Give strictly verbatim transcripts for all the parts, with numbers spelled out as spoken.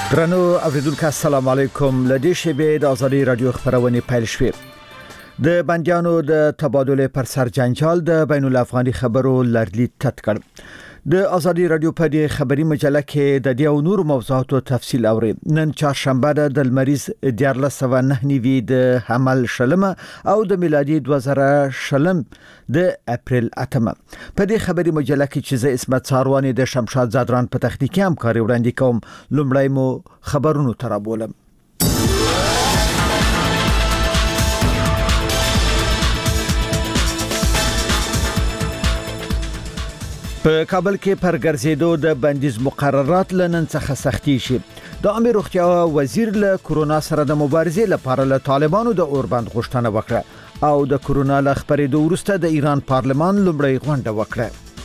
درنو اوریدونکو السلام علیکم. لدې شبې د ازادي رادیو خبرونه پیل شوې. د بندیانو د تبادله پر سر جنجال د بین الافغاني خبرو لړلید تت کړ. د ازادي رادیو په دې خبري مجله کې د دې او نور موضوعاتو تفصیل اوري. نن چهارشنبه د المریز دیارلس سوه نه نیوي د حمل شلمه او د میلادي دوه زره شلم د اپریل اتمه. په دې خبري مجله کې چې زه اسمت ساروانی د شمشاد زادران په تخنیکي همکاري وړاندې کوم. لومړی مو خبرونو ترابولم. په کابل کې پر ګرځېدو د بندیز مقررات لنن څخه سختي شي. د امیر روغتیا وزیر له کورونا سره د مبارزې لپاره له طالبانو د اوربند غوښتنه وکړه او د کورونا له خبرېدو وروسته د ایران پارلمان لومړی غونډه وکړه.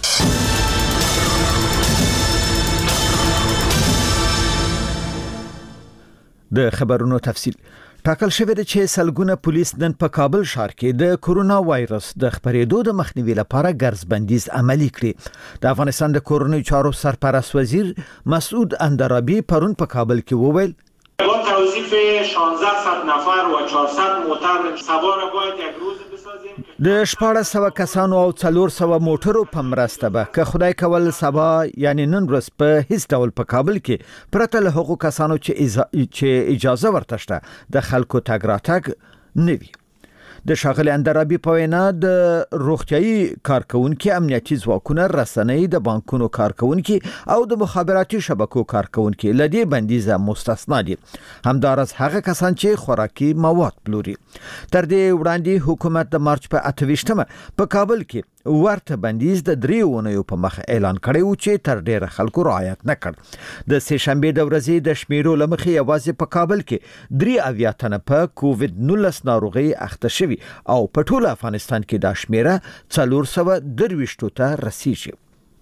د خبرونو تفصیل. ټاکل شوی دی چې سلګونه پولیس نن په کابل ښار کې د کورونا وایرس د خبرېدو د مخنیوي لپاره ګرځ بندیز عملی کړی. د افغانستان د کورونی چارو سرپرست وزیر مسعود اندرابی پرون په کابل کې وویل با توظیف شانزده صد نفر و چهارصد موتر سوار باید یک روز بسازیم. د شپاړس سوه کسانو او څلور سوه موټرو په مرسته به که خدای کول سبا یعنی نن ورځ په هیڅ ډول په کابل کې پرته له هغو کسانو چې اجازه, چې اجازه ورته شته د خلکو تګ راتګ نه وي. د شاغلي اندرابي په وینا د روغتيایي کارکونکو امنیتي ځواکونو رسنۍ د بانکونو کارکونکو او د مخابراتي شبکو کارکونکو لدی بندیزه مستثنا دي. همدارس هغه کسان چې خوراکي مواد پلوري. تر دې وړاندې حکومت د مارچ په اته ویشتمه په کابل کې ورته بندیز د درې اونیو په مخ اعلان کړی و چې تر ډیره خلکو رعایت نه کړ. د سه شنبه د ورځې د شمیرو لمخې یوازې په کابل کې درې اویا تنه په کووډ نولس ناروغي اخته شوي او په ټول افغانستان کې د شمیره څلور سوه درویشت ته رسیږي.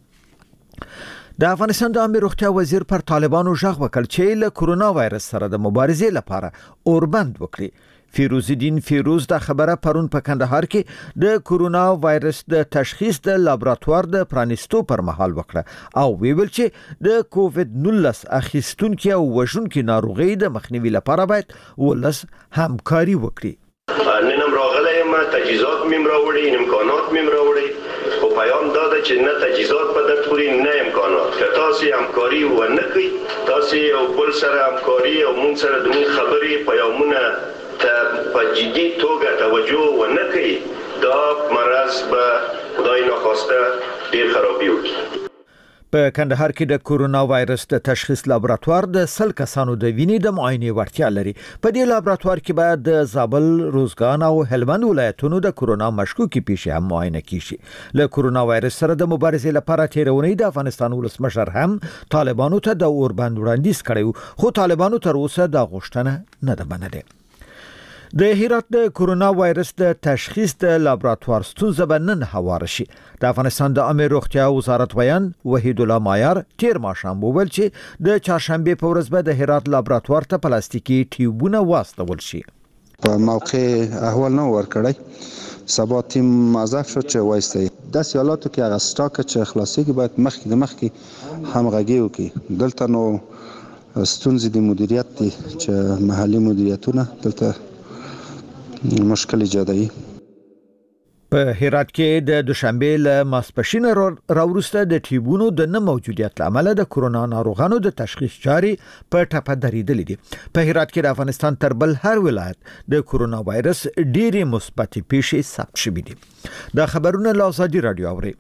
د افغانستان د امیر روغتیا وزیر پر طالبانو ژغ وکړ چې له کورونا وایرس سره د مبارزې لپاره اوربند وکړي. فیروز الدین فیروز د خبره پرون په کندهار کې د کورونا وایرس د تشخیص د لابراتوار د پرانیستو پر مهال وکړه او ویل چې د کووډ نولس اخیستونکو او وژونکو ناروغي د مخنیوي لپاره باید ولس همکاري وکړي. ننم راغلی ما تجهیزات میم راوړي امکانات میم راوړي خو پیام داده چې نه تجهیزات په در پوری نه امکانات که تاسو همکاري و نه کوي تاسو او بل سره همکاري او مونږ سره د مونږ خبرې پیامونه ته په جدي توګه توجه و نه کوي دا مرض به خدای ناخواسته ډیر خرابي وکړي. په کندهار کې د کورونا وایرس د تشخیص لابراتوار د سل کسانو د وینې د معاینې وړتیا لري. په دې لابراتوار کې باید د زابل، روزګان او هلمند ولایتونو د کورونا مشکوکي پیښې هم معاینه کیږي. له کورونا وایرس سره د مبارزې لپاره تیرونی د افغانستان ولسمشر هم طالبانو ته د اوربند وړاندیز کړی خو طالبانو تر اوسه د غوښتنه نه ده منلې. د هرات د کورونا وایرس د تشخیص د لابراتوار ستونزه به نن هواره شي. د افغانستان د امیر روغتیا وزارت ویان وحید الله مایار تیر ماښام وویل چې د چهارشنبه په ورځ به د هرات لابراتوار ته پلاستیکي ټیوبونه واستول شي. په موقع احوال نه ورکړی سبا تیم موظف شد چې وایسته د سیالاتو کې هغه سټاک چې خلاصي کې باید مخکې د مخکې همغږي وکړي. دلته نو ستونزې د مدیریت دي چې محلي مدیریتونه دلته مشکل ایجادوي. په هرات کې د دوشنبه له ماسپښین راوروسته د ټیوبونو د نه موجودیت لامل د کورونا ناروغانو د تشخیص چاري په ټپه درېدلې دي. په هرات کې د افغانستان تر بل هر ولایت د کورونا وایرس ډېری مثبت پیښې ثبت شوې دي. دا خبرونه له ازادي رادیو اوري.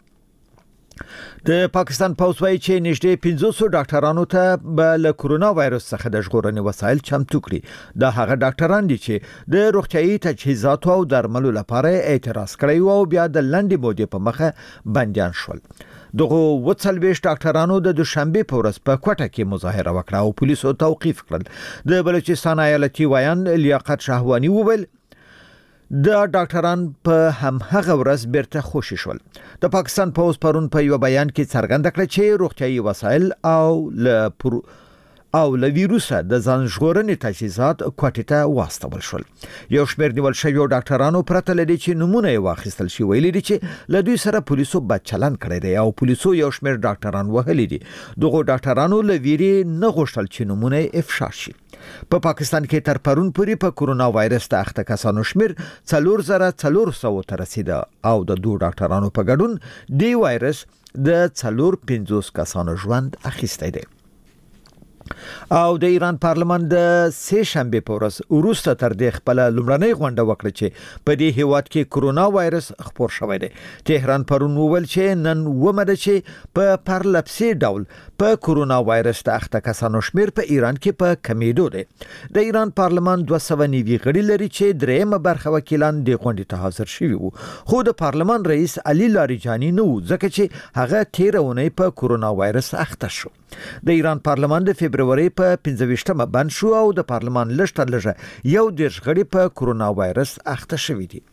د پاکستان پولیس وايي چې نږدې پنځوس ډاکټرانو ته به له کورونا وایرس څخه د ژغورنې وسایل چمتو کړي. دا هغه ډاکټران دي چې د روغتيایي تجهیزاتو او درملو لپاره اعتراض کړی او بیا د لنډې مودې په مخه بندیان شول. دغه وڅلويش ډاکټرانو د دوشنبه په ورځ په کوټه کې مظاهره وکړه او پولیسو توقیف کړل. د بلوچستان ایالتي ویان لیاقت شهوانی وویل د ډاکټران په هم هغه ورځ بیرته خوشی شول. د پاکستان پولیس پرون په یو بیان کې څرګنده کړه چې روغتيایي وسایل او له او له ویروسه د ځان ژغورنې تجهیزات کوټې ته واستول شول. یو شمېر نیول شویو ډاکټرانو پرته له دې چې نمونه یې واخیستل شي ویلي دي چې له دوی سره پولیسو بد چلند کړی دی او پولیسو یو شمېر ډاکټران وهلي دي. دغو ډاکټرانو له ویرې نه غوښتل چې نمونه یې افشا شي. په پا پاکستان کې تر پرون پورې په کورونا وایرس ته اخته کسانو شمیر څلور زره څلور سوه ته رسیده او د دوه ډاکټرانو په ګډون دی وایرس د څلور پنځوس کسانو ژوند اخیستی دی. او د ایران پارلمان د سه شنبه په ورځ وروسته تر دې خپل لومړنۍ غونډه وکړه چې په دې هیواد کې کورونا وایرس خپور شوی دی. تهران پرون وویل چې نن ومده چې په پرلپسې ډول په کورونا وایرس د اخته کسانو شمیر په ایران کې په کمیدو دی. د ایران پارلمان دوه سوه نوي غړي لري چې درېمه برخه وکیلان د غونډې ته حاضر شوي وو. خو د پارلمان رئیس علي لاریجانی نه و ځکه چې هغه تیره اونۍ په کورونا وایرس اخته شو. د ایران پارلمان د فبرवरी په پنځه ویشتمه بند شو او د پارلمان لږ تر لږه یو دېرش غړي په کورونا وایرس اخته شوي دي.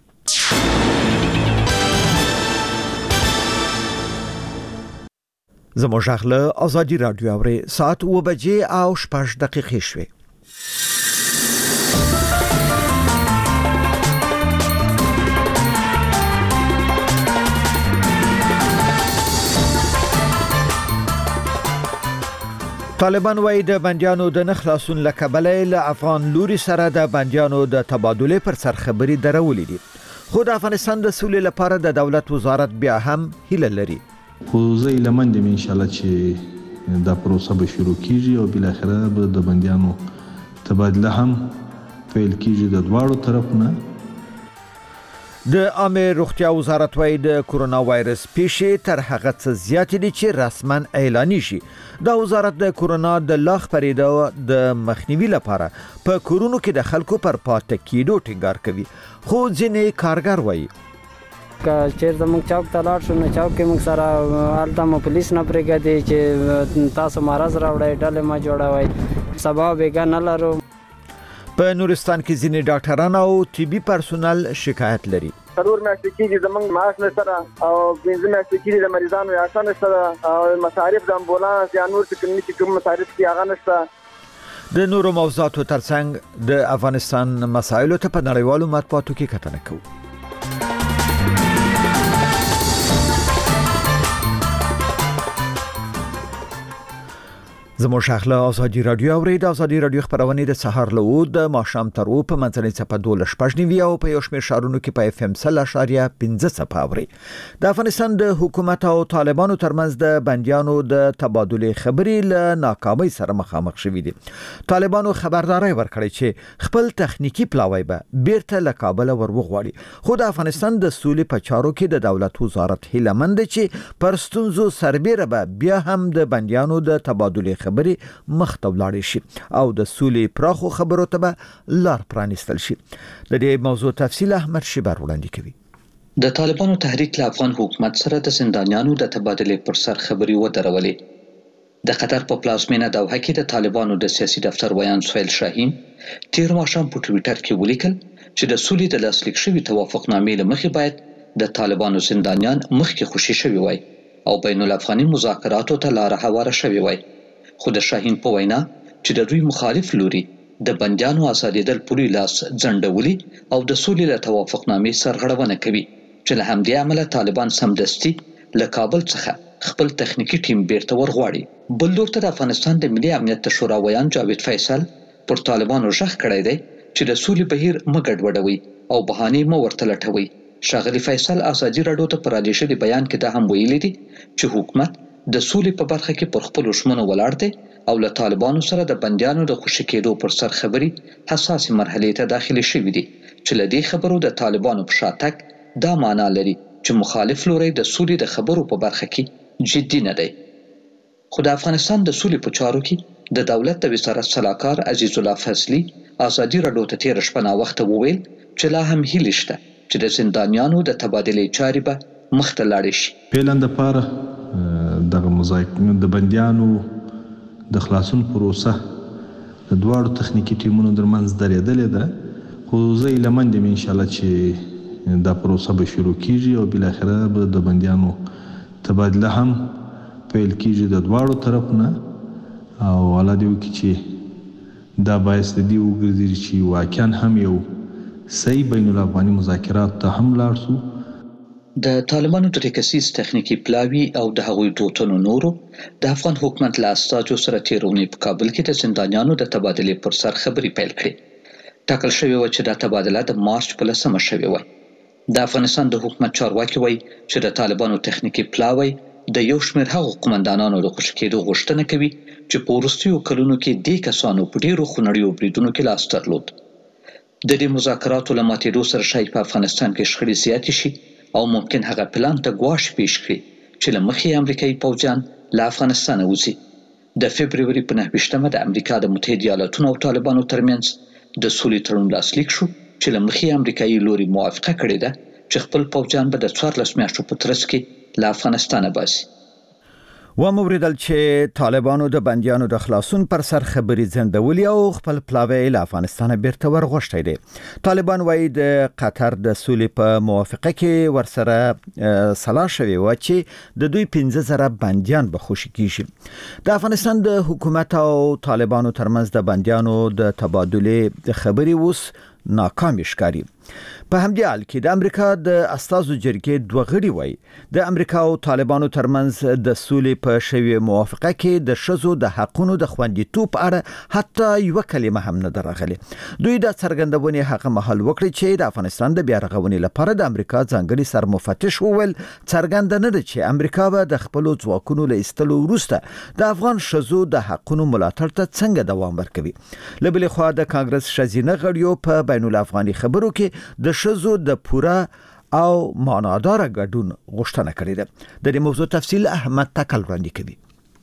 زموږ غږ له ازادي رادیو اوري ساعت اوه بجې او شپږ دقیقې شوې. طالبان وايي د بنديانو د نخلاصون لکبلې له افغان لوري سره د بنديانو د تبادله پر سر خبري درولې دي. خو د افغانستان د سولې لپاره د دولت وزارت بیا هم هیله لري. خو زه لمن دم ان شاء الله چې دا پروسه به شروع کیږي او بل اخره به د بنديانو تبادله هم فعال کیږي د دواړو طرفونه. د عامه روغتیا وزارت وايي د کورونا وایرس پیښې تر هغه څه زیات دي چې رسما اعلان شي. دا وزارت د کورونا د لاخ پرېدو د مخنیوي لپاره په کورونو کې د خلکو پر پاتې کېدو ټینګار کوي. خو ځینې کارګر وايي که چیرته موږ چوک ته لاړ شو نو چوک کې موږ سره هلته مو پولیس نه پرېږدي چې تاسو مرض راوړئ ډلې مه جوړوئ سبا بیګا نه لرو. په نورستان کې ځینې ډاکټران او طبي پرسونل شکایت لري. څلور میاشتې کېږي زموږ معاش نشته او پنځه میاشتې کېږي د مریضانو عیاشه نشته او مصارف د امبولانس یا نور چې کوم چې کوم مصارف دي هغه نشته. د نورو موضوعاتو ترڅنګ د افغانستان مسایلو ته په نړیوالو مطبوعاتو کې کتنه کوو. زموږ شاخله ازادي رادیو اوري د ازادي رادیو خبرونه د سهار له و د ماښام تر و په منځنۍ څپه دولس شپږ نیوي او په یو شمېر شهرونو کې په اف ام سل اشاریه پنځه څپه اوري. د افغانستان د حکومت او طالبانو ترمنځ د بنديانو د تبادله خبري له ناکامۍ سره مخامخ شوي دي. طالبانو خبرداري ورکړې چې خپل تخنیکی پلاوی به بیرته له کابل ورغواړي. خو د افغانستان د سولې په چارو کې د دولت وزارت هیلمند چې پر ستونزو سربېره به بیا هم د بنديانو د تبادله خبري مخ ته ولاړ شي او د سولې پراخو خبرو ته به لار پرانیستل شي. د دې موضوع تفصیل احمد شیبر وړاندې کوي. د طالبانو تحریک له افغان حکومت سره د زندانیانو د تبادله پر سر خبري ودرولې. د قطر په پلازمینه دوحه کې د طالبانو د سیاسي دفتر ویان سهیل شاهین تیر ماښام په ټویټر کې ولیکل چې د سولې د لاسلیک شوي توافقنامې له مخې باید د طالبانو زندانیان مخکې خوشي شوي وای او بین الافغاني مذاکراتو ته لار هواره شوي وای. خو د شاهین په وینا چې د دوی مخالف لوري د بنديانو آزادېدل پورې لاس ځنډولي او د سولې له توافقنامې سرغړونه کوي چې له همدې امله طالبان سمدستي له کابل څخه خپل تخنیکی ټیم بیرته ورغواړي. بل لور ته د افغانستان د ملي امنیت شورا ویان جاوید فیصل پر طالبانو ژغ کړی دی چې د سولې بهیر مه ګډوډوي او بهانې مه ورته لټوي. ښاغلي فیصل ازادي راډیو ته په راډیو شوي بیان کې دا هم ویلي دي چې حکومت د سولې په برخه کې پر خپل ژمنو ولاړ دی او له طالبانو سره د بنديانو د خوشي کېدو پر سر خبري حساسې مرحلې ته داخلي شوي دي چې له دې خبرو د طالبانو په شاتګ دا معنا لري چې مخالف لوري د سولې د خبرو په برخه کې جدي نه دی. خو د افغانستان د سولې په چارو کې د دولت د وزارت سلاکار عزیز الله فضلي ازادي راډیو ته تیر شپه نا وخت وویل چې لا هم هیله شته چې د زندانیانو د تبادلې چارې به مخ ته لاړې شي. پلان د پاره دغه مذاکرات د بنديانو د خلاصون پروسه د دواړو تخنیکی ټیمونو ترمنځ درېدلې ده. خو زه لمن دم ان شاء الله چې دا پروسه به شروع کیږي او بل اخره به د بنديانو تبادله هم فعال کیږي د دواړو طرفونه او الله دې وکړي چې دا باعث د دې وګرځي چې واقعا هم یو صحیح بین الافغاني مذاکرات ته هم لاړ شو. د طالبانو د ټیکسیس تخنیکی پلاوی او د هغوی دوتونو نورو د افغان حکومت له استازو سره تیرونی په کابل کې د زندانیانو د تبادلې پر سر خبرې پیل کړې. ټاکل شوی و چې دا تبادله د مارچ په لسمه شوې وای. د افغانستان د حکومت چارواکي وایي چې د طالبانو تخنیکی پلاوی د یو شمېر هغو قومندانانو د خوشي کېدو غوښتنه کوي چې په وروستیو کلونو کې دې کسانو په ډېرو خونړیو بریدونو کې لاس درلود. د دې مذاکراتو له ماتېدو سره شاید په افغانستان کې شخړې زیاتې شي او ممکن هغه پلان ته ګواښ پیش کړي چې له مخې امریکایي پوځیان له افغانستانه وځي. د فبروري په نهه ویشتمه د امریکا د متحده ایالاتونو او طالبانو ترمنځ د سولې تړون لاسلیک شو چې له مخې امریکایي لوري موافقه کړې ده چې خپل پوځیان به د څوارلس میاشتو په ترڅ کې له افغانستانه باسي. و موریدل چې طالبانو د بندیانو د خلاصون پر سر خبري ځندولي او خپل پلاوی له افغانستان بیرته ورغښتي دي. طالبان وايي د قطر د سولې په موافقه کې ورسره صلاح شوی و چې د دوی پنځه زره بندیان به خوشي کیږي. د افغانستان د حکومت او طالبانو ترمنځ د بندیانو د تبادلې د خبري اوس ناکام ښکاري. په همدې حال کې د امریکا د استازو جرګې دوه غړي وایي د امریکا او طالبانو ترمنځ د سولې په شوی موافقه کې د ښځو د حقونو د خوندیتوب اړه حتی یو کلمه هم نه درغلي. دوی د څرګندونې هغه مهال وکړي چې د افغانستان د بیارغونې لپاره د امریکا ځانګړي سرمفتش وویل څرګند نه ده چې امریکا به د خپل ځواکونو له ایستلو وروسته د افغان ښځو د حقونو ملاتړ ته څنګه دوام ورکوي. له بلې خوا د کانګرس ښځینه غړیو په بین الافغاني خبرو کې د ښځو د پوره او معنادار ګډون غوښتنه کړې ده. د دې موضوع تفصیل احمد تکل وړاندې کوي.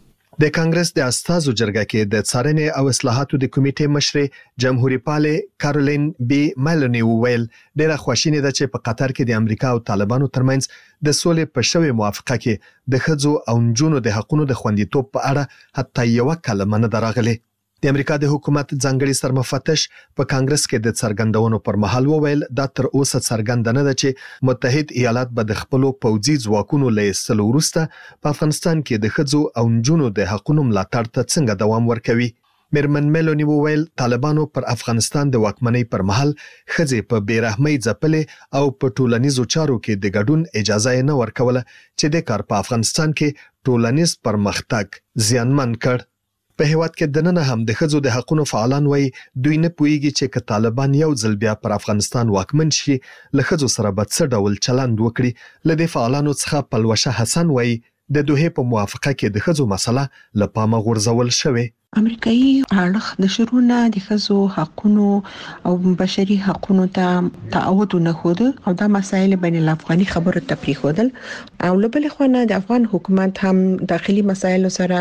د کانګرس د استازو جرګه کې د څارنې او اصلاحاتو د کمیټې مشر جمهوریت پال کارولین بی ملونی ویل ډیره خوشینه ده چې په قطر کې د امریکا او طالبانو ترمنځ د سولې په شوی موافقه کې د ښځو او نجونو د حقونو د خوندیتوب په اړه حتی یو کلمه نه درغلي. د امریکا د حکومت ځانګړي سرمفتش په کانګرس کې د څرګندونو پر مهال وویل دا تر اوسه څرګند نه ده چې متحد ایالات به د خپل پوځي ځواکونو له ایستلو وروسته په افغانستان کې د ښځو او نجونو د حقونو ملاتړ ته څنګه دوام ورکوي. میرمن ملونی وویل طالبانو پر افغانستان د واکمنۍ پر مهال ښځې په بیرحمۍ ځپلې او په ټولنیزو چارو کې د ګډون اجازه نه ورکوله چې د کار په افغانستان کې ټولنیز پرمختګ زیانمن کړ. په هیواد کې د نن هم د ښځو د حقونو فعالان وایي دوی نه پوهیږي چې که طالبان یو ځل بیا پر افغانستان واکمن شي له ښځو سره به څه ډول چلند وکړي. له دې فعالانو څخه پلوشه حسن وایي د دوحې په موافقه کې د ښځو مسله له پامه غورځول شوې. امریکایي اړخ د شرونه د ښځو حقونو او بشري حقونو ته تعهد نه خود او دا مسایل بین الافغاني خبرو ته پریښودل او لبل خونه د افغان حکومت هم داخلي مسایل سره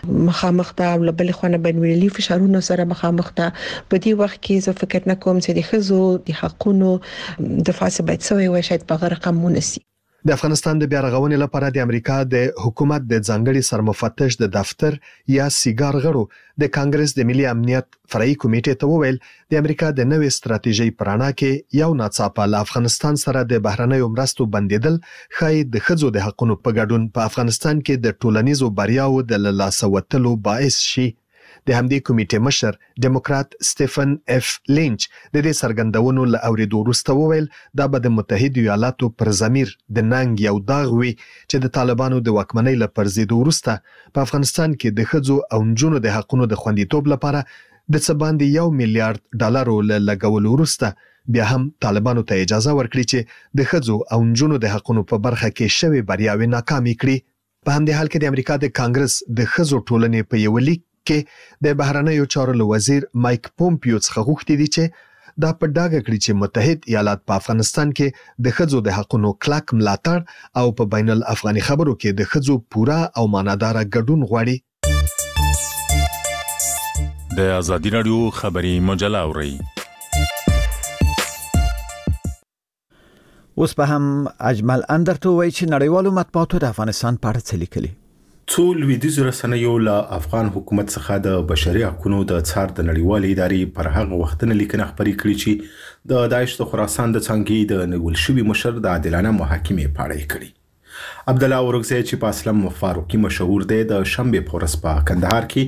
مخامخ ده او لبل خونه بین المللي فشارونو سره مخامخ ده. په دې وخت کې زه فکر نه کوم چې د ښځو د حقونو دفاع باید سوی وي شاید په غیر قانوني سي. د افغانستان د بیارغونې لپاره د امریکا د حکومت د ځانګړي سرمفتش د دفتر یا سیګار غړو د کانګرس د ملي امنیت فرعي کمیټې ته وویل د امریکا د نوې ستراتیژۍ پرانا کې یو ناڅاپه له افغانستان سره د بهرنیو مرستو بندیدل خای د ښځو د حقونو په ګډون په افغانستان کې د ټولنیزو بریاو د لاسه وتلو باعث شي. د همدې کمیټې مشر ډیموکرات سټیفن اف لینچ د دې څرګندونو له اوریدو وروسته وویل دا به د متحده ایالاتو پر ضمیر د ننګ یو داغ وي چې د طالبانو د واکمنۍ له پرځېدو وروسته په افغانستان کې د ښځو او نجونو د حقونو د خوندیتوب لپاره د څه باندې یو میلیارډ ډالرو له لګولو وروسته بیا هم طالبانو ته اجازه ورکړي چې د ښځو او نجونو د حقونو په برخه کې شوی بریاوې ناکامې کړي. په همدې حال کې د امریکا د کانګرس د ښځو ټولنې په یو لیک کې د بهرنیو چارو له وزیر مایک پومپیو څخه غوښتي دي چې دا په ډاګه کړي چې متحد ایالات په افغانستان کې د ښځو د حقونو کلک ملاتړ او په بین الافغاني خبرو کې د ښځو پوره او معنادار ګډون غواړي. د ازادي رادیو خبري مجله اوري. اوس په هم اجمل اندرته وایي چې نړیوالو مطبوعاتو د افغانستان په اړه څه لیکلي. څو لویدیځو رسنیو له افغان حکومت څخه د بشري حقوقو د څار د نړیوالې ادارې پر هغه وختونه لیکنه خبرې کړې چې د داعش د خراسان د څنګه د نیول شوی مشر د عادلانه محاکمې په اړه کړي. عبد الله اورغزی چې په اسلام فاروقي مشهور دی د شنبه په ورځ په کندهار کې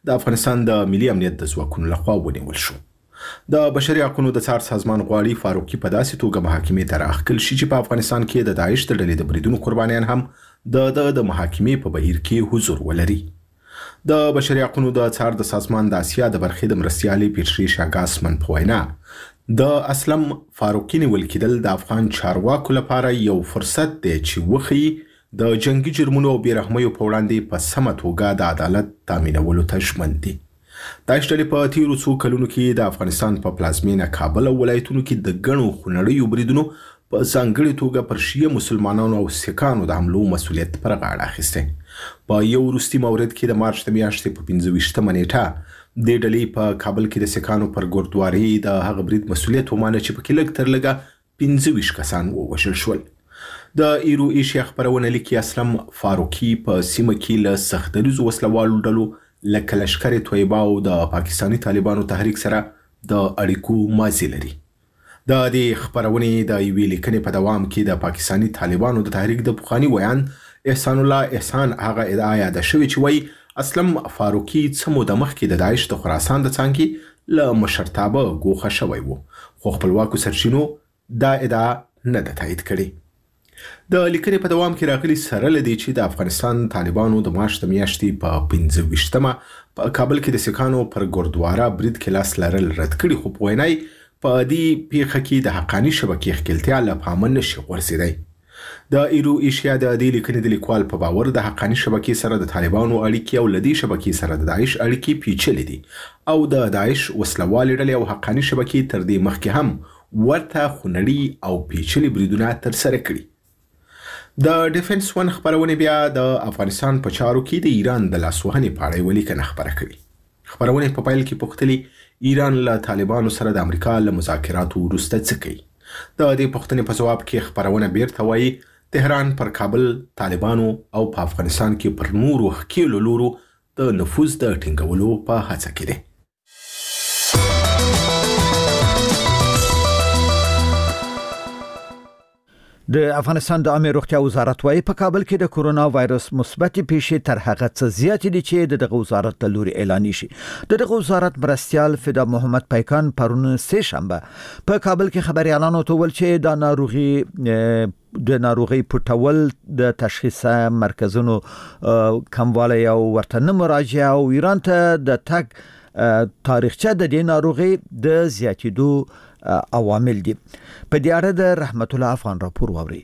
د افغانستان د ملي امنیت د ځواکونو لخوا ونیول شو. د بشري حقوقو د څار سازمان غواړي فاروقي په داسې توګه محاکمې ته راخکل شي چې په افغانستان کې د داعش د ډلې د بریدونو قربانیان هم د د محاکمې په بهیر کې حضور ولري. د بشري حقوقو د څار د سازمان د اسیا د برخې د مرستیالي پیټری شاګاسمن په وینا د اسلم فاروقي نیول کېدل د افغان چارواکو لپاره یو فرصت دی چې وښيي د جنگي جرمونو او بیرحمیو په وړاندې په سمه توګه د عدالت تامینولو ته ژمن دي. داعش ډلې په تیرو څو کلونو کې د افغانستان په پلازمینه کابل او ولایتونو کې د ګڼو خونړیو بریدونو په ځانګړې توګه پر شیعه مسلمانانو او سیکانو د حملو مسؤلیت پر غاړه اخیستی. په یو وروستي مورد کې د مارچ د میاشتې په پنځه ویشتمه نیټه د ډلې په کابل کې د سیکانو پر ګردواري د هغه برید مسؤلیت ومانه چې پکې لږ تر لږه پنځه ویشت کسان ووژل شول. د ایرو ایشیا خپرونه لیکي اسلم فاروقي په سیمه کې له سختدریزو وسلوالو ډلو لکه لشکر طیبه او د پاکستاني طالبانو تحریک سره د اړیکو ماضي لري. د دې خپرونې د یوې لیکنې په دوام کې د پاکستاني طالبانو د تحریک د پخواني ویان احسان الله احسان هغه ادعا یاده شوې چې وایي اسلم فاروقي څه موده مخکې د داعش د خراسان د څانګې له مشرتابه ګوښه شوی و، خو خپلواکو سرچینو دا ادعا نه ده تایید کړې. د لیکنې په دوام کې راغلي سره له دې چې د افغانستان طالبانو د مارچ د میاشتې په پنځه ویشتمه په کابل کې د سیکانو پر ګردواره برید کې لاس لرل رد کړي، خو په وینای په دې پیښه کې د حقاني شبکې ښکېلتیا له پامه نشي غورځېدی. د ایرو ایشیا د دې لیکنې د لیکوال په باور د حقاني شبکې سره د طالبانو اړیکې او له دې شبکې سره د داعش اړیکې پیچلې دي او د داعش وسلوالې ډلې او حقاني شبکې تر دې مخکې هم ورته خونړي او پیچلي بریدونه ترسره کړي. د ډیفنس ون خپرونې بیا د افغانستان په چارو کې د ایران د لاسوهنې په اړه یوه لیکنه خپره کړې. خپرونې په پیل کې پوښتلي ایران له طالبانو سره د امریکا له مذاکراتو وروسته څه کوي. د دې پوښتنې په ځواب کې خپرونه بیرته وایي تهران پر کابل، طالبانو او په افغانستان کې پر نورو ښکېلو لورو د نفوذ د ټینګولو په هڅه کې دی. د افغانستان د عامه روغتیا وزارت وايي په کابل کې د کورونا وایرس مثبت پیښې تر هغه څه زیاتې دي چې دغه وزارت له لوري اعلان شي. دغه وزارت مرستیال فدا محمد پیکان پرون سه شنبه په کابل کې خبريالانو ته ویل چې د ناروغي د ناروغي پټول د تشخیص مرکزونو کموالی او ورته نه مراجعه او ایران ته د تګ تاریخچه د دې ناروغي د زیاتېدو عوامل دي. په دې اړه د رحمت الله افغان راپور ووري.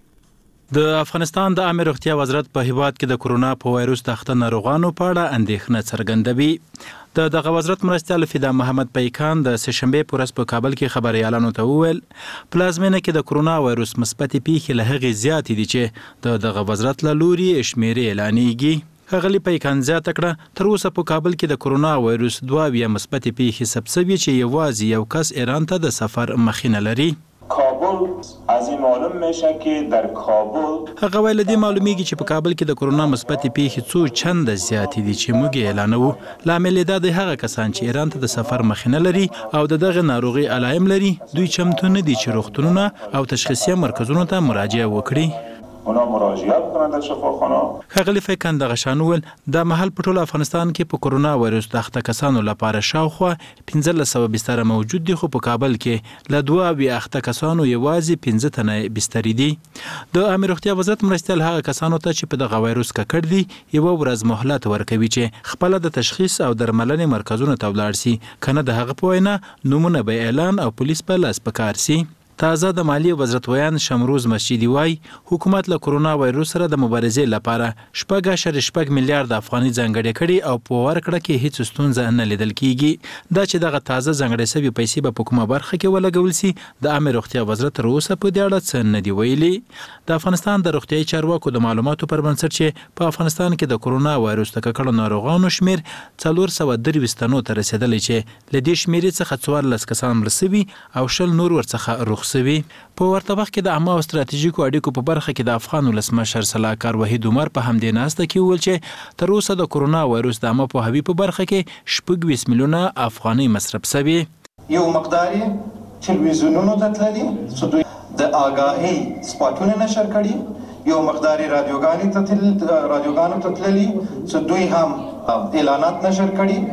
د افغانستان د عامه روغتیا وزارت په هیواد کې د کورونا په وایرس د اخته ناروغانو په اړه اندېښنه څرګندوي. د دغه وزارت مرستیال فدا محمد پیکان د سه شنبه په ورځ په کابل کې خبريالانو ته وویل پلازمینه کې د کورونا وایرس مثبت پیښې له هغې زیاتې دي چې د دغه وزارت له لوري شمیرې اعلانېږي. ښاغلي پیکان زیاته کړه تر اوسه په کابل کې د کورونا وایرس دوه اویا مثبت پیښې ثبت شوي چې یوازې یو کس ایران ته د سفر مخینه لري. کابل از این معلوم میشه که در کابل هغه ویل دي معلومیږي چې په کابل کې د کورونا مثبت پیښې څو چنده زیاتې دي چې موږ اعلانوو. لامل دا د هغه کسان چې ایران ته د سفر مخینه لري او د دغه ناروغي علائم لري دوی چمتو نه دي چې روغتونونه او تشخیصي مرکزونو ته مراجعه وکړي. اونا مراجعه کنند در شفاخانه. ښاغلي فیکان دغه شان وویل د مهال په ټول افغانستان کې په کورونا وایرس د اخته کسانو لپاره شاوخوا پنځه سوه بستره موجود دي، خو په کابل کې له دوه اویا اخته کسانو یوازې پنځه تنه بسترې دي. د عامه روغتیا وزارت مرستیال هغه کسانو ته چې په دغه وایرس ککړ دي یوه ورځ مهلت ورکوي چې خپله د تشخیص او درملنې مرکزونو ته ولاړ سي، کنه د هغه په وینا نومونه به اعلان او پولیس په لاس پکار سي. تازه د مالیې وزارت ویان شمروز مسجدي وای حکومت له کورونا وایرس سره د مبارزې لپاره شپږ اعشاریه شپږ میلیارډ افغانۍ ځانګړې کړي او په ورکړه کې هیڅ ستونزه نه لیدل کیږي. دا چې دغه تازه ځانګړې شوې پیسې به په کومه برخه کې ولګول سي د عامه روغتیا وزارت تر اوسه په دې اړه څه نه دی ویلي. د افغانستان د روغتیايي چارواکو د معلوماتو پر بنسټ چې په افغانستان کې د کورونا وایرس د ککړو ناروغانو شمیر څلور سوه درویشت تنو ته رسیدلی چې له دې شمیرې څخه څوارلس کسان مړه سوي او شل نور ورڅخه روغ سوي. په ورته وخت کې د عامه او ستراتیژیکو اړیکو په برخه کې د افغان ولسمشر سلاکار وحید عمر په همدې ناسته کې وویل چې تر اوسه د کورونا وایرس د عامه پوهاوي په برخه کې شپږ ویشت میلیونه افغانۍ مصرف سوي. یو مقداري تلویزیونونو ته تللي چې دوی د آګاهي سپاټونه نشر کړي، یو مقداري رادیوګانو ته رادیوګانو ته تللي چې دوی هم اعلانات نشر کړي،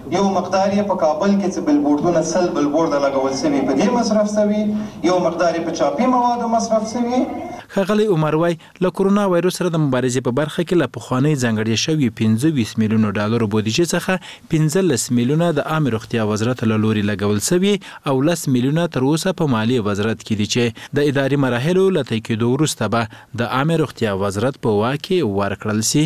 یو مقدار یې په کابل کې چې بلبوردونه سل بلبورده لګول شوي په دې مصرف شوي، یو مقدار یې په چاپي موادو مصرف شوي. ښاغلی عمر وای له کورونا وایرس سره د مبارزې په برخه کې له پخوانۍ ځانګړې شوي پنځه ویشت میلیونو ډالرو بودیجې څخه پنځلس میلیونه د عامه روغتیا وزارت له لوري لګول شوي او لس میلیونه تر اوسه په مالیې وزارت کې دي چې د اداري مراحلو له طی کېدو وروسته به د عامه روغتیا وزارت په واک کې ورکړل شي.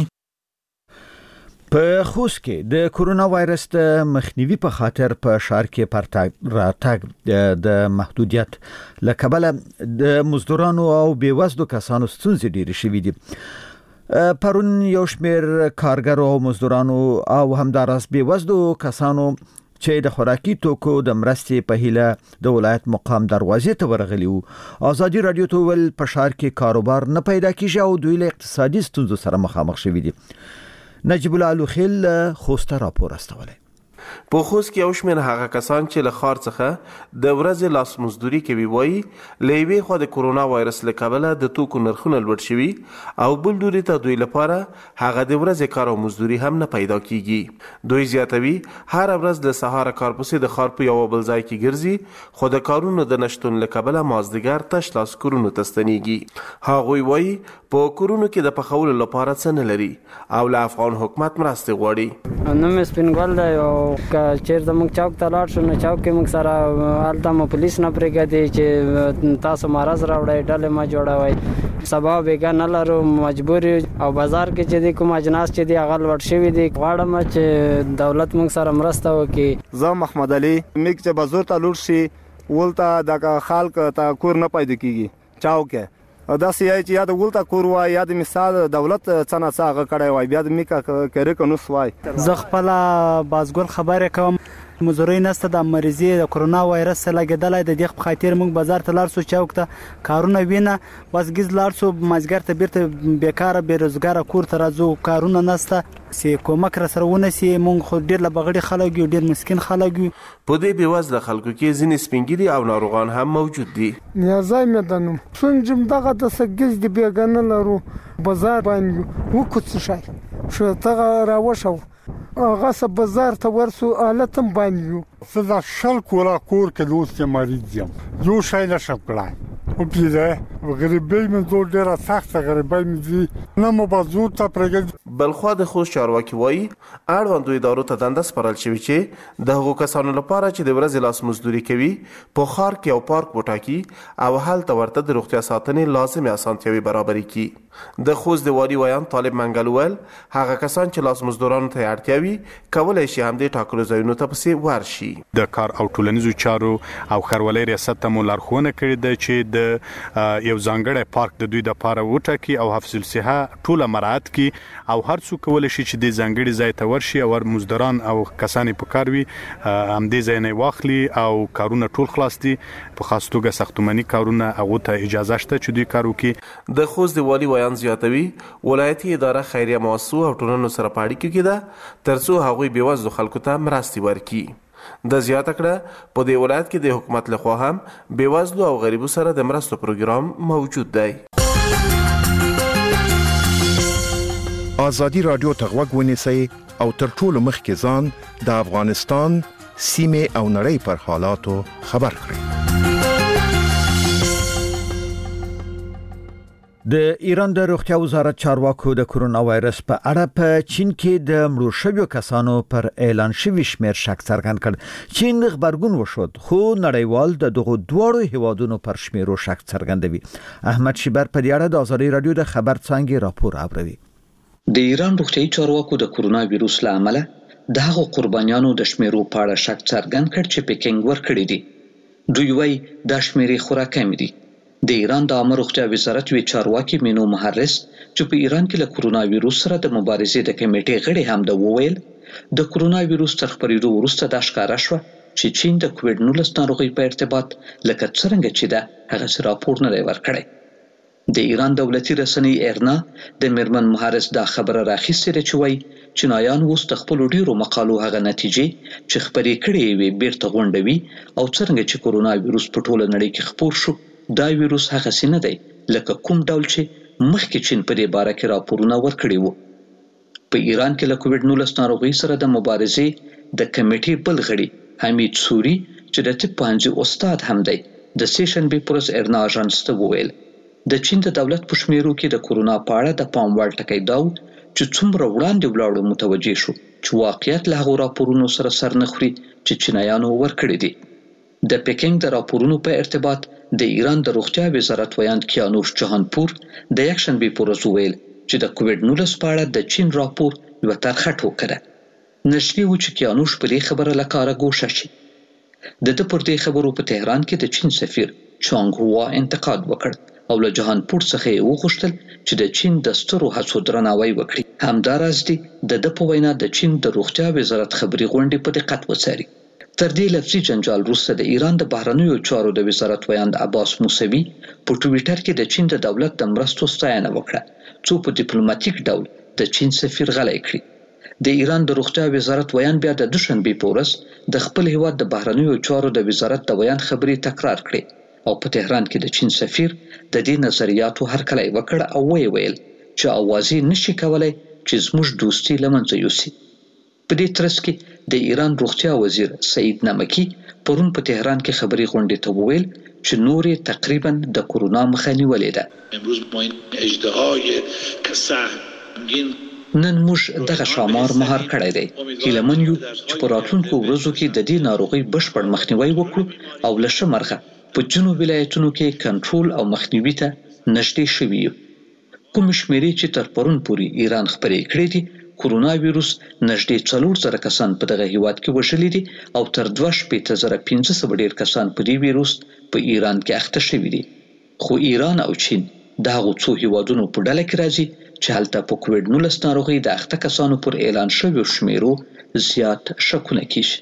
په خوست کې د کورونا وایرس د مخنیوي په خاطر په شهر کې پرتګ راتګ د محدودیت لکبله د مزدورانو او بیوزلو کسانو ستونزې ډېرې شوې دي. پرون یو شمېر کارګرو او مزدورانو او همداراز بیوزلو کسانو چې د خوراکي توکو د مرستې په هیله د ولایت مقام دروازې ته ورغلي وو، ازادي رادیو ته ول په شهر کې کاروبار نه پیدا کیږي او دوی له اقتصادي ستونزو سره مخامخ شوي دي. نجیب الله الوخیل خوست راپور استولی. په خوست کې یو شمېر هغه کسان چې له ښار څخه د ورځې لاس مزدوري کوي وایي له یوې خوا د کورونا وایرس له کبله د توکو نرخونه لوړ شوي او بل لوري ته دوی لپاره هغه د ورځې کار او مزدوري هم نه پیدا کیږي. دوی زیاتوي هر ورځ له سهاره کار پسې د ښار په یو بل ځای کې ګرځي خو د کارونو د نشتون له کبله مازدیګر تش لاس کورونو ته ستنېږي. هغوی وایي په کورونو کې د پخولو لپاره څه نه لري او له افغان حکومت مرستې غواړي. نوم سپینګل دی او که چیرته موږ چوک ته لاړ شو نو چوک کې موږ سره هلته مو پولیس نه پرېږدي چې تاسو مرض راوړئ ډلې مه جوړوئ. سبا بیګا نه لرو مجبور او بازار کې چې دی کوم اجناس چې دی هغه لوړ شوي دي. غواړم چې دولت موږ سره مرسته وکړي. زه محمد علي میک چې بازار ته لوړ شي ولته د خلک ته کور نه پیدا کیږي چوک کې دا سیای چې یا د ولته کور وای یا د مثال دولت څنګه څنګه کړی وای بیا د میکا کړه کنو سوای. زه خپل بازګل خبره کوم مزوري نسته د مریضي د کورونا وایرس سره لګیدلای د دې په خاطر موږ بازار ته لاړ سو چوک ته کارونه وینه بس گیز لاړ سو مازګر ته بیرته بیکاره بیروزګار کور ته راځو کارونه نسته سی کومک را سره ونه سی موږ خو ډیر لبغړي خلک یو ډیر مسکین خلک یو. په دې بیوزله خلکو کې ځینې سپینګیري او ناروغان هم موجود دي. نیازای مدنم څنګه دغه د سګز دی بیګنه لرو بازار باندې وکړ شي شو ته راوښو هغه سه بازار ته ورسو آلتم باندې زه شل کولا کور کې دوست مریض یم یو شای نشم کړای او پیله غریبۍ مې زور ډېره سخته غریبۍ مې دي نه مو بازور ته پرېږدي. بلخوا د خوست چارواکي وایي اړوندو ادارو ته دنده سپارل شوې چې د هغو کسانو لپاره چې د ورځې لاس مزدوري کوي په ښار کې یو پارک وټاکي او هلته ورته د روغتیا ساتنې لازمې اسانتیاوې برابرې کړي. د خوست د والي ویان طالب منګل وویل هغه کسان چې لاس مزدورانو ته اړتیا وي کولی شي همدې ټاکلو ځایونو ته پسې ورشي. د کار او ټولنیزو چارو او ښاروالۍ ریاست ته مو لارښوونه کړې ده چې د یو ځانګړی پارک د دوی لپاره وټاکي او حفظ الصحه ټوله مراعات کړي او هر څوک کولی شي چې د ځانګړي ځای ته ورشي او مزدوران او کسان په کار وي همدې ځای نه واخلي او کارونه ټول خلاص دي. په خاص توګه ساختماني کارونه هغو ته اجازه شته چې دوی کار وکړي. د خوست د والي ویان زیاتوي ولایتي اداره خیریه مؤسسو او ټولنو سره په اړیکه کې ده ترڅو هغوی بیوزلو خلکو ته مرستې ورکړي. د زیاته کړه په دې ولایت کې د حکومت لخوا هم بیوزلو او غریبو سره د مرستو پروګرام موجود دی. ازادي رادیو ته غوږ ونیسئ او تر ټولو مخکې ځان د افغانستان سیمې او نړۍ پر حالاتو خبر کړئ. د ایران د روغتیا وزارت چارواکو د کورونا وایرس په اړه په چین کې د مړو شویو کسانو پر اعلان شوی شمیر شک څرګند کړ. چین خبرګون وشود خو نړیوال د دغه دوړو هیوادونو پر شمیرو شک څرګندوي. احمد شیبر په دې اړه د ازادي رادیو د خبر څانګې راپور اوري. د ایران روغتیايي چارواکو د کورونا وایرس له امله د هغو قربانیانو د شمیرو په اړه شک څرګند کړ چې پکینګ ورکړي دي. دوی وايي دا شمیرې خورا کم دي. د ایران د عامه روغتیا وزارت وی چارواکي مینو محرس چې په ایران کې له کورونا وایرس سره د مبارزې د کمیټې غړي هم د وویل د کورونا وایرس تر خپرېدو وروسته دا ښکاره شوه چې چین د کووډ نولس ناروغۍ په ارتباط لکه څرنګه چې ده هغسې راپور نه دی ورکړی. د ایران دولتي رسنۍ ایرنا د میرمن محرس دا خبره راخیستې ده چې وایي چینایان اوس د خپلو ډیرو مقالو هغه نتیجې چې خپرې کړې یې وې بیرته غونډوي او څرنګه چې کورونا وایرس په ټوله نړۍ کې خپور شو دا ویروس هغسې نه دی لکه کوم ډول چې مخکې چین په دې باره کې راپورونه ورکړي وو. په ایران کې له کووډ نولس ناروغۍ سره د مبارزې د کمیټې بل غړي حمید سوري چې د طب پوهنځي استاد هم دی د سې شنبې پر ورځ ارنا اژانس ته وویل د چین د دولت په شمیرو کې د کورونا په اړه د پام وړ ټکی دا و چې څومره وړاندې ولاړو متوجه شو چې واقعیت له هغو راپورونو سره سر نه خوري چې چینایانو ورکړي دي. د پیکنګ د راپورونو په ارتباط د ایران د روغتیا وزارت ویاند کیانوش جهانپور د یک شنبې په ورځ وویل چې د کووډ نولس په اړه د چین راپور یوه ترخه ټوکه ده. نږدې و چې کیانوش په دې خبره له کاره ګوښه شي. د ده پر دې خبرو په تهران کې د چین سفیر چانګ هوا انتقاد وکړ او له جهانپور څخه یې وغوښتل چې د چین د سترو هڅو درناوی وکړي. همداراز دی د ده په وینا د چین د روغتیا وزارت خبري غونډې په دقت وڅاري. تر دې لفظي جنجال وروسته د ایران د بهرنیو چارو د وزارت ویاند عباس موسوي په ټویټر کې د چین د دولت د مرستو ستاینه وکړه څو په ډیپلوماټیک ډول د چین سفیر غلی کړي. د ایران د روغتیا وزارت ویاند بیا د دوشنبې په ورځ د خپل هیواد د بهرنیو چارو د وزارت د ویاند خبرې تکرار کړې او په تهران کې د چین سفیر د دې نظریاتو هرکلی وکړ او ویې ویل چې اوازې نشي کولی چې زموږ دوستي له منځه یوسي. په دې ترڅ کې د ایران روغتیا وزیر سعید نمکی پرون په تهران کې خبري غونډې ته وویل چې نورې تقریبا د کورونا مخه نیولې ده. امروز ما این اژدهای که سهمگین نن موږ دغه شامار مهار کړی دی. هیلهمن یو چې په راتلونکو ورځو کې د دې ناروغۍ بشپړ مخنیوی وکړو او له ښه مرغه په ځینو ولایتونو کې کنټرول او مخنیوي ته نږدې شوي یو. کومې شمېرې چې تر پرون پورې ایران خپرې کړې دي کورونا ویروس نږدې څلور زره کسان په دغه هیواد کې وژلي دي او تر دوه شپېته زره پنځه سوه ډېر کسان په دې ویروس په ایران کې اخته شوي دي. خو ایران او چین د هغو څو هیوادونو په ډله کې راځي چې هلته په کووډ نولس ناروغۍ د اخته کسانو پر اعلان شویو شمیرو زیات شکونه کیږي.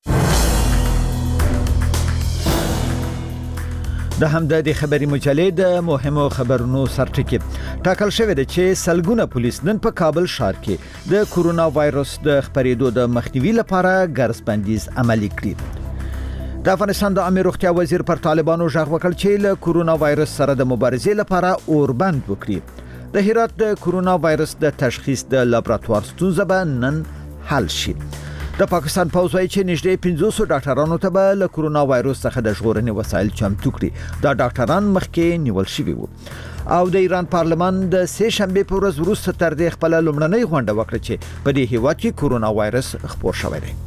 د همدې د خبري مجلې د مهمو خبرونو سرټکی ټاکل شوې ده چې سلګونه پولیس نن په کابل ښار کې د کورونا وایرس د خپرېدو د مخنیوي لپاره ګرځ بندیز عملي کړی. د افغانستان د عامه روغتیا وزیر پر طالبانو ژغ وکړ چې له کورونا وایرس سره د مبارزې لپاره اوربند وکړي. د هرات د کورونا وایرس د تشخیص د لابراتوار ستونزه به نن حل شي. د پاکستان پوځ وايي چې نږدې پنځه سوه ډاکټرانو ته به له کورونا وایرس څخه د ژغورنې وسایل چمتو کړي. دا ډاکټران مخکې نیول شوي وو. او د ایران پارلمان د سې شنبې په ورځ وروسته تر دې خپل لومړنۍ غونډه وکړه چې په دې هیواد کې کورونا وایرس خپور شوی دی.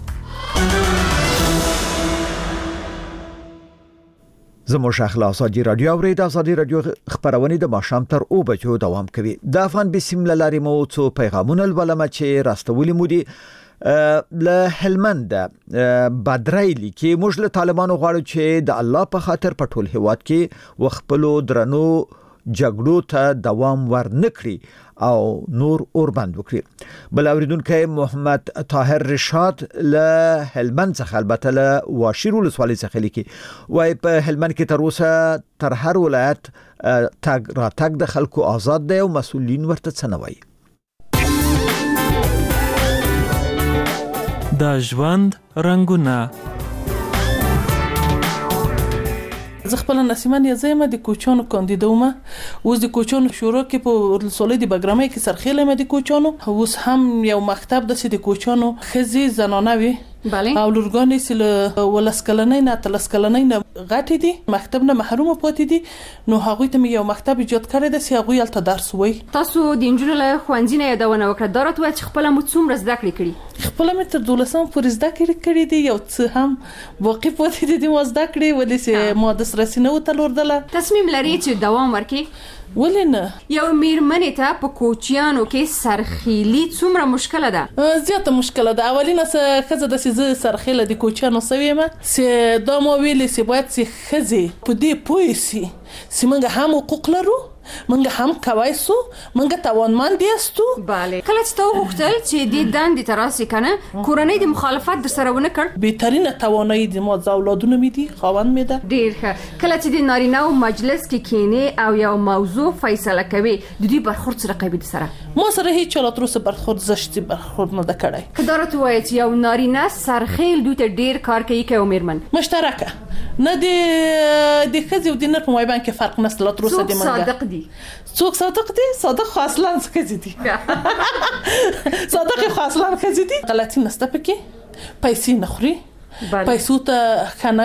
زموږ اخلا ازادي رادیو اورید ازادي رادیو خبرونه د ماښام تر او بجو دوام کوي. د افغان بسم الله لاري مو څو پیغامونه ولما چې راستولې مو دي له هلمند بدرایلی کې موږ له طالبانو غواړو چې د الله په خاطر په ټول هیواد کې وخپلو درنو جګړو ته دوام ورنکړي او نور اوربند وکړي. بل اوریدونکو محمد طاهر رشاد له هلمند څخه البته له واشیر ولسوالۍ څخه لیکي وای په هلمند کې تر اوسه تر هر ولایت تاګ را تاګ د خلکو آزاد دی او مسؤلین ورته څه نه وایي. د ژوند رنگونه زه خپل نسیمه یا زما د کوچونو کاندیدومه اوس د کوچونو شروع کې په ولسوالۍ د بګرامۍ کې سرخیله مې د کوچونو اوس هم یو مکتب د سې د کوچونو خزي زنانه وي بله او لورګانې سله ولسکلنۍ نه تلسکلنۍ نه غټې دي مکتب نه محروم پاتې دي نو هغه ته یو مکتب ایجاد کړی د سی هغه یلته درس وای. تاسو د انجونو له خوانځي نه یادونه وکړه دا راته چې خپل مو څومره زده کړې کړې؟ خپل مې تر دولسم پورې زده کړې کړې دي یو څه هم باقي پاتې دي د زده کړې ولې سه ما د سرسینه وتلوردله. تصمیم لري چې دوام ورکړي؟ ولې نه؟ یو میرمنې ته په کوچیانو کې سرخیلی څومره مشکله ده؟ زیاته مشکله ده. اولینه څه خزه د سې سرخیله د کوچیانو سویمه سه دا مو ویلې سه باید سه خزه په دې پوي سي سه موږ هم حقوق لرو منګه هم کوي سو منګه توانمند یاستو. bale کله چې تو وختل چې د دندې تراسي کنه کورنۍ د مخالفت در سره ونه کړ بهترینه توانایي د ما اولادونه مې دي خاوند مې ده ډیر ښه. کله چې د نارینه او مجلس کې کینې او یو موضوع فیصله کوي د دې برخورد سره کوي سره ما سره هیڅ چا تر اوسه برخورد زشتي برخورد نه ده کړی. کدارت وایي چې یو نارینه سرخیل دوی ته ډیر کار کوي کوي میرمن مشترکه نه د د خزي او د نر په مابین کې فرق نشته تر اوسه د منګه صادق دي څوک صادق دي صادق خو اصلا خزي دي صادق خو اصلا خزي دي غلطي نشته پکې پیسې نه خوري پیسو ته